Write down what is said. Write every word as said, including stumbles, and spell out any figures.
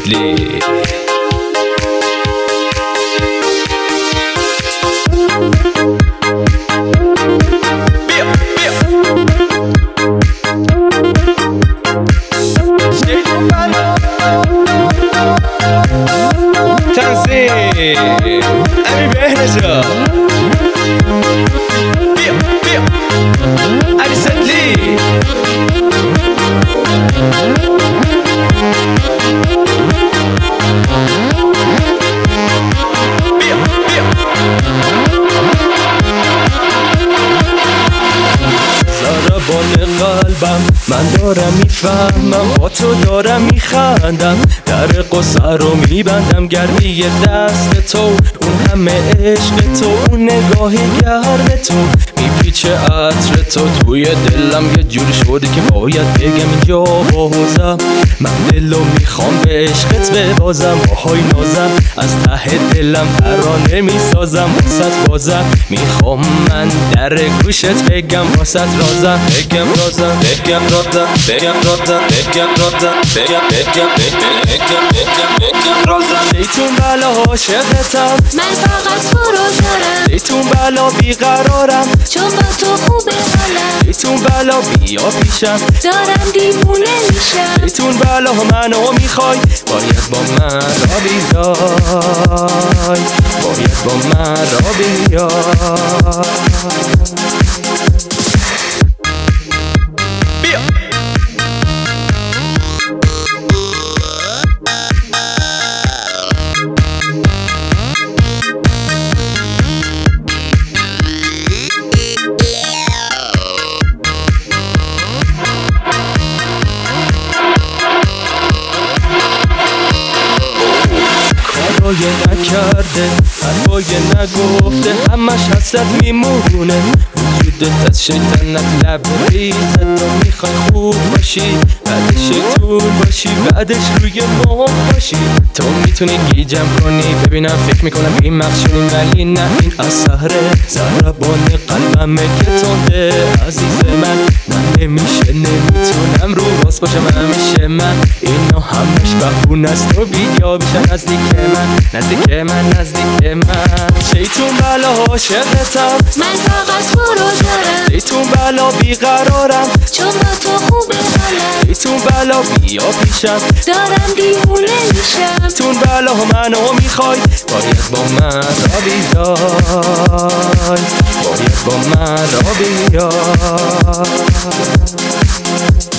recently. تنظیم امیر بهنجا بیا بیا recently. بیا بیا ضربان قلبم من دارم میفهمم، با تو دارم میخندم، در قصه رو میبندم، گرمی دست تو، اون همه عشق تو، اون نگاهی گرم تو، میپیچه عطر تو توی دلم، یه جوری شده که باید بگم اینجا بازم، من دلو میخوام به عشقت ببازم، باهای نازم از ته دلم ترانه میسازم، واسط بازم میخوام من در گوشت بگم، واسط رازم بگم رازم بگم رازم بگم رازم بگم رازم بگم بگم بگم بگم بگم رازم. زیتون بلا عاشقتم، من فقط تو رو دارم، زیتون بلا بیقرارم، چون با تو خوبه حالم، زیتون بلا بیا پیشم، دارم دیوونه میشم، زیتون بلا منو میخوای، باید با من را بیای، باید با من را بیای. بیا کارای نکرده، حرفای نگفته، همش حسد میمونه، وجودت از شیطنت لبریزه، تو میخوای خوب باشی بعدش شیطون باشی، بعدش روی ما باشی، تو میتونی گیجم کنی، ببینم فکر میکنم این مخشونی، ولی نه این اثره، ضربان قلبمه که تنده عزیز من، من نمیشه نمیتونم رو راست باشم همیشه، من اینا همش بهونه است، تو بیا بیشن نزدیک من، نزدیک من نزدیک من. شیطون بلا عاشقتم، من فقط تو رو دارم، زیتون بلا بیقرارم، چون با تو خوبه حالم، زیتون بلا بیا پیشم، دارم دیوونه میشم، زیتون بلا منو میخوای، باید با من را بیای، باید با من را بیای.